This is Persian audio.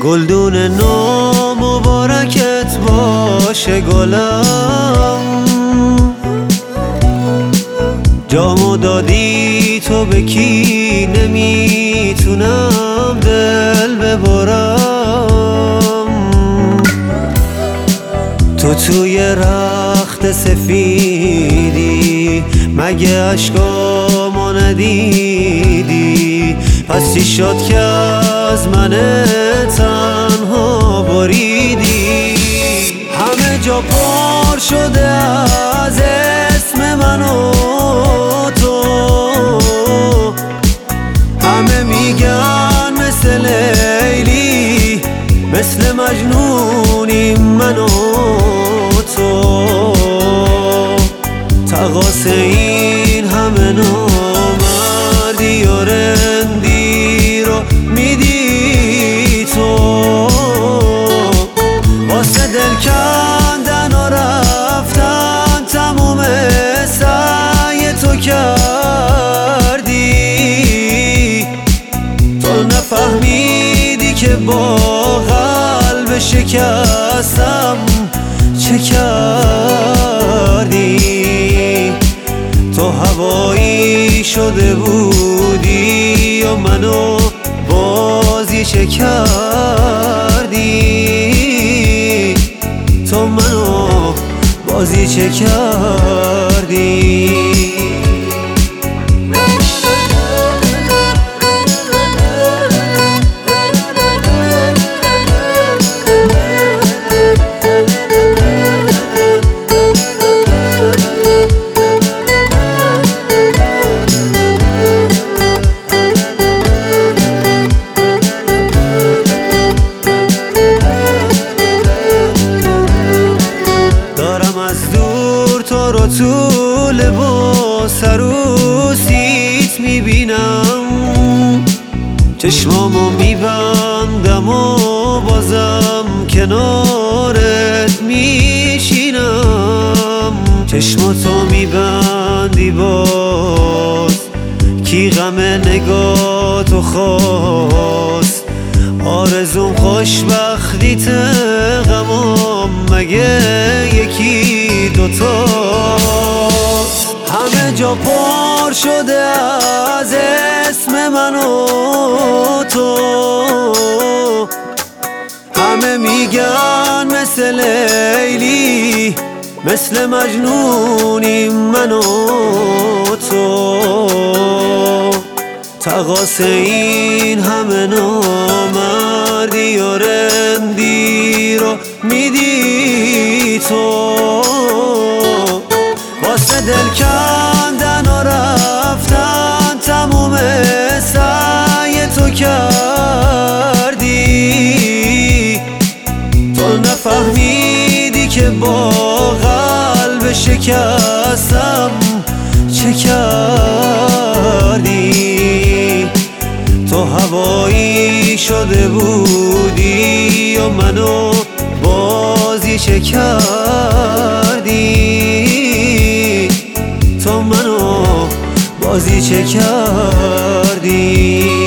گلدون نو مبارکت باشه گلم، جامو دادی تو به کی نمیتونم دل ببرم. تو توی رخت سفیدی مگه اشکامو ندیدی؟ پس چی شد که از من تنها بریدی؟ همه جا پر شده از اسم من و تو، همه میگن مثل لیلی مثل مجنونیم من و تو. تقاس این همه نامردی و رندی رو میدی تو، واسه دل کندن و رفتن تموم سعی تو کردی. تو نفهمیدی که با قلب شکستم چه کردی. تو هوایی شده بودی و منو بازی چه کردی؟ تو منو بازی چه کردی؟ تو لباس عروسیت میبینم، چشمامو میبندم و بازم کنارت میشینم. چشماتو میبندی باز کی غم نگاتو خواست؟ آرزوم خوشبختیت غمام مگه یکی دوتا؟ همه جا پر شده از اسم من و تو، همه میگن مثل لیلی مثل مجنونیم من و تو. تقاس این همه نامردی و رندی رو میدی تو، واسه دل کندن و رفتن تموم سعی تو کردی. تو نفهمیدی که با قلب شکستم چه کردی؟ تو هوایی شده بودی و منو بازی چه کردی؟ تو منو بازی چه کردی؟